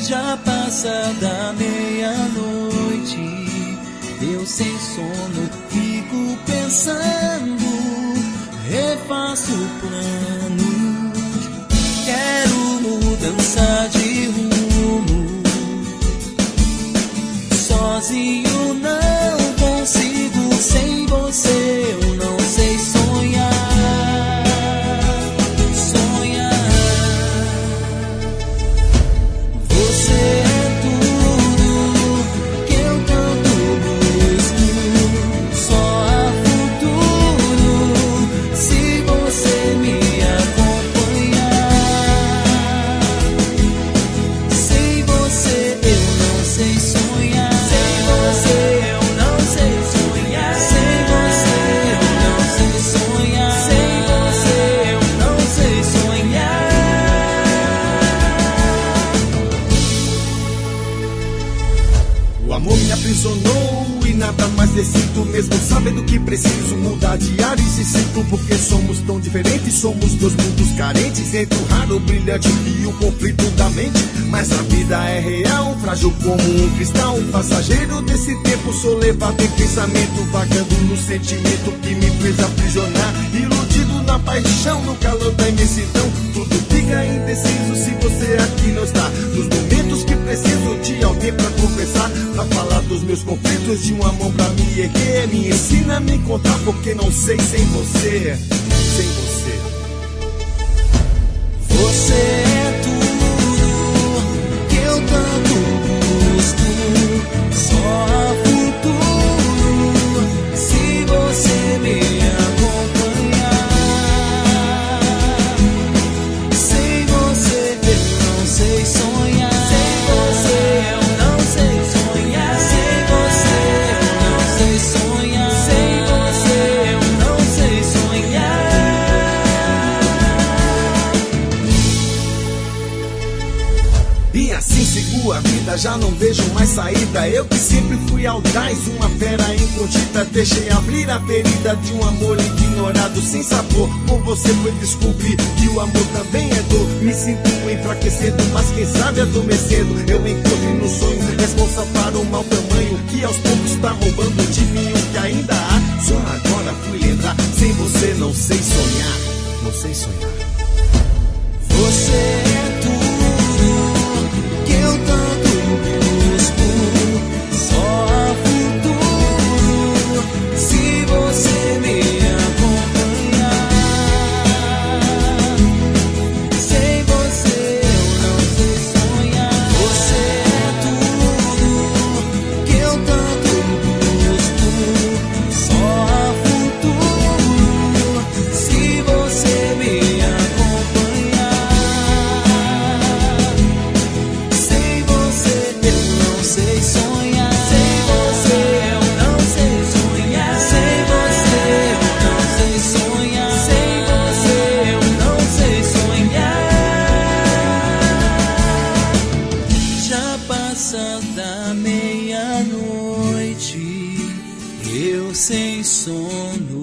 Já passa da meia-noite, eu sem sono fico pensando, refaço planos, quero mudança de rumo. Sozinho não consigo, sem você eu não sei sonhar. E nada mais decido, mesmo sabendo que preciso mudar de ar e se sinto, porque somos tão diferentes, somos dois mundos carentes, entre o raro, o brilhante e o conflito da mente. Mas a vida é real, frágil como um cristal, passageiro desse tempo, sou levado em pensamento, vagando no sentimento que me fez aprisionar, iludido na paixão, no calor da imensidão. Tudo fica indeciso se você aqui não está, nos momentos que preciso de alguém pra conversar, pra falar dos meus conflitos, de uma mão pra me erguer. Me ensina a me encontrar, porque não sei sem você. Sem você. Você é tudo que eu tanto busco, só há futuro se você me acompanhar. Sem você eu não sei sonhar. Sem você eu não sei sonhar. Sem você eu não sei sonhar. Sem você eu não sei sonhar. E assim sigo a vida, já não vejo mais saída. Eu que sempre fui audaz, uma fera incontida, deixei abrir a ferida de um amor ignorado, sem sabor. Com você foi descobrir que o amor também é dor. Me sinto enfraquecendo, mas quem sabe adormecendo. Eu encontrei no sonho responsa para o mau tamanho que aos poucos está roubando de mim o que ainda há. Só agora fui lembrar, sem você não sei sonhar. Não sei sonhar. Você é tudo que eu tanto busco, só há futuro se você me acompanhar. Sem você eu não sei sonhar. Você é tudo que eu tanto busco, só há futuro se você me acompanhar. Sem você eu não sei sonhar. Sem você eu não sei sonhar. Sem você eu não sei sonhar. Sem você eu não sei sonhar. Já passa da meia-noite, eu sem sono